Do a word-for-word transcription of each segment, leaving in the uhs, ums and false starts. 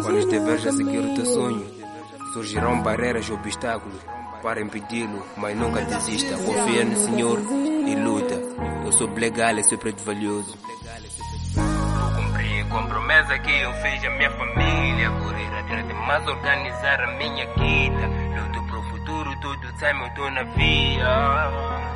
Quando estiveres a seguir o teu sonho, surgirão barreiras e obstáculos para impedi-lo, mas nunca desista. Confia no Senhor e luta. Eu sou legal e sempre valioso. Eu cumpri com a promessa que eu fiz à minha família, correr atrás de mais organizar a minha quinta. Luto pro futuro, tudo sai, eu tô na via.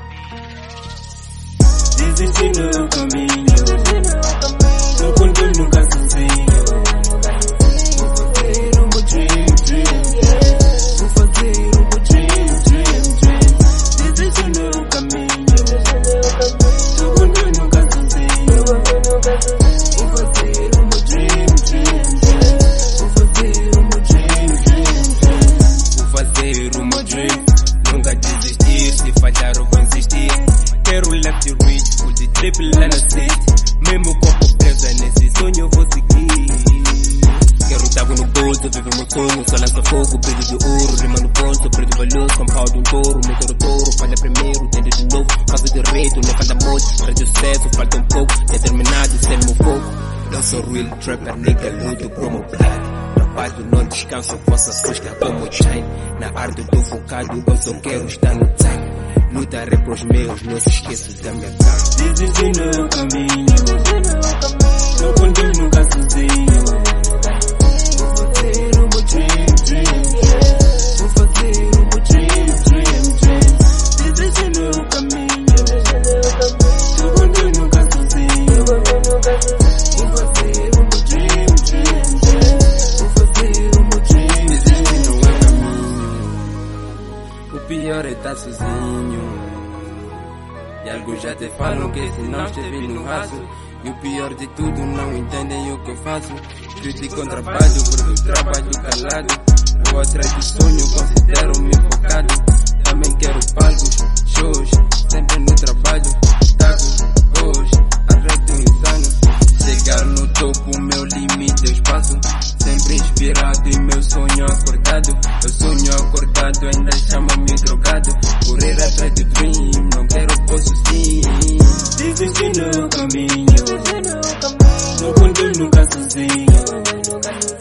Desistir no meu caminho, não conduz nunca sozinho. Vou fazer o meu dream, dream, dream. Vou fazer o meu dream, dream, dream. Desistir no meu caminho, não conduz nunca sozinho. Vou fazer o meu dream, dream, dream. Vou fazer o meu dream, dream, dream. Vou fazer o meu dream, nunca desistir. Se falhar eu vou insistir. Quero left e reach, o de triple lá na city. Mesmo corpo preso nesse sonho eu vou seguir. Quero um tago no bolso, viver meu sonho. Só lança fogo, brilho de ouro. Rima no bolso, preto valioso, com pau de um touro. Motor touro, falha primeiro, tende de novo. Caso direito, não falta molde. Para de sucesso, falta um pouco. Determinado, sem meu fogo. Eu sou real trapper, nigga, luto pro meu plano. Trabalho, não descanso, posso assustar como chain. Na arte tô focado, eu só quero estar no time. Lutarei pros meus, não se esqueça da minha cara. Desistir no meu caminho, não conduz nunca sozinho. Vou fazer o meu dream, dream, dream. Vou fazer o meu dream, dream, dream. Desistir no meu caminho, não conduz nunca sozinho. Vou fazer o meu dream, dream, dream. Vou fazer o meu dream, desistir no meu caminho. O pior é estar sozinho. E alguns já te falam que se não esteve no raso. E o pior de tudo, não entendem o que eu faço. Critico o trabalho, porque trabalho calado. Vou atrás do sonho, considero-me focado. Também quero palcos, shows, sempre no trabalho. Taco, hoje, arreto insano. Chegar no topo, meu limite eu espaço. Sempre inspirado e meu sonho acordado. Eu sonho acordado, ainda chama-me drogado. Correr atrás do dream, não quero posso sim. Desistir no meu caminho, não conduz nunca sozinho.